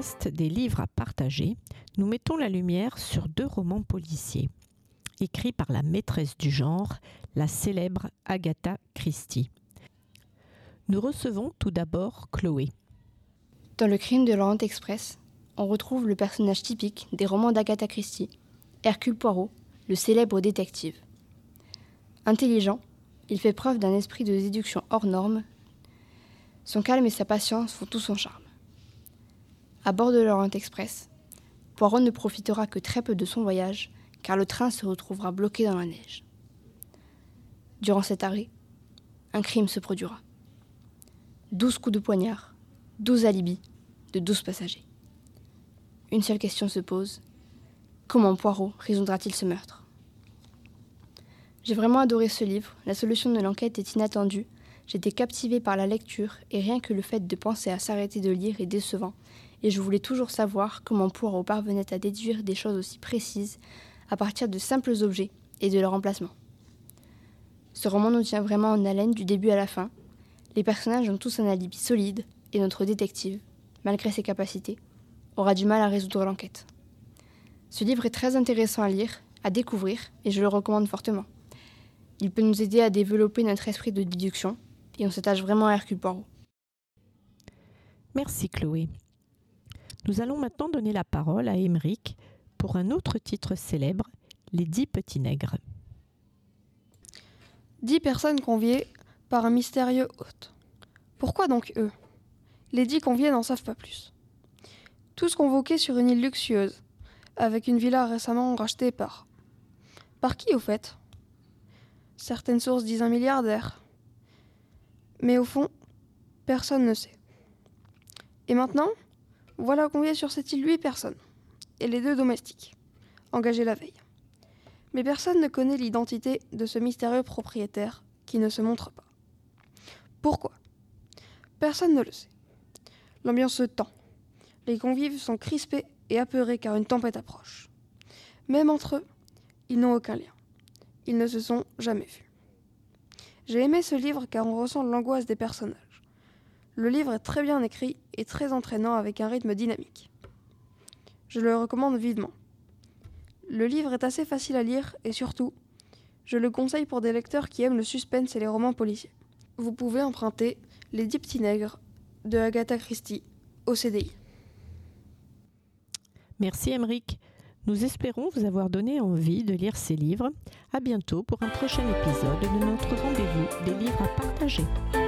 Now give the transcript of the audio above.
podcast des livres à partager, nous mettons la lumière sur 2 romans policiers, écrits par la maîtresse du genre, la célèbre Agatha Christie. Nous recevons tout d'abord Chloé. Dans Le Crime de l'Orient Express, on retrouve le personnage typique des romans d'Agatha Christie, Hercule Poirot, le célèbre détective. Intelligent, il fait preuve d'un esprit de déduction hors norme. Son calme et sa patience font tout son charme. À bord de l'Orient Express, Poirot ne profitera que très peu de son voyage, car le train se retrouvera bloqué dans la neige. Durant cet arrêt, un crime se produira. 12 coups de poignard, 12 alibis de 12 passagers. Une seule question se pose: comment Poirot résoudra-t-il ce meurtre ? J'ai vraiment adoré ce livre, la solution de l'enquête est inattendue, j'étais captivée par la lecture et rien que le fait de penser à s'arrêter de lire est décevant, et je voulais toujours savoir comment Poirot parvenait à déduire des choses aussi précises à partir de simples objets et de leur emplacement. Ce roman nous tient vraiment en haleine du début à la fin. Les personnages ont tous un alibi solide et notre détective, malgré ses capacités, aura du mal à résoudre l'enquête. Ce livre est très intéressant à lire, à découvrir, et je le recommande fortement. Il peut nous aider à développer notre esprit de déduction, et on s'attache vraiment à Hercule Poirot. Merci Chloé. Nous allons maintenant donner la parole à Émeric pour un autre titre célèbre, Les 10 petits nègres. 10 personnes conviées par un mystérieux hôte. Pourquoi donc eux ? Les 10 conviés n'en savent pas plus. Tous convoqués sur une île luxueuse, avec une villa récemment rachetée par... Par qui au fait ? Certaines sources disent un milliardaire. Mais au fond, personne ne sait. Et maintenant, voilà conviés sur cette île 8 personnes, et les 2 domestiques, engagés la veille. Mais personne ne connaît l'identité de ce mystérieux propriétaire qui ne se montre pas. Pourquoi ? Personne ne le sait. L'ambiance se tend. Les convives sont crispés et apeurés car une tempête approche. Même entre eux, ils n'ont aucun lien. Ils ne se sont jamais vus. J'ai aimé ce livre car on ressent l'angoisse des personnages. Le livre est très bien écrit et très entraînant avec un rythme dynamique. Je le recommande vivement. Le livre est assez facile à lire et surtout, je le conseille pour des lecteurs qui aiment le suspense et les romans policiers. Vous pouvez emprunter Les 10 petits nègres de Agatha Christie au CDI. Merci Émeric. Nous espérons vous avoir donné envie de lire ces livres. À bientôt pour un prochain épisode de notre rendez-vous des livres à partager.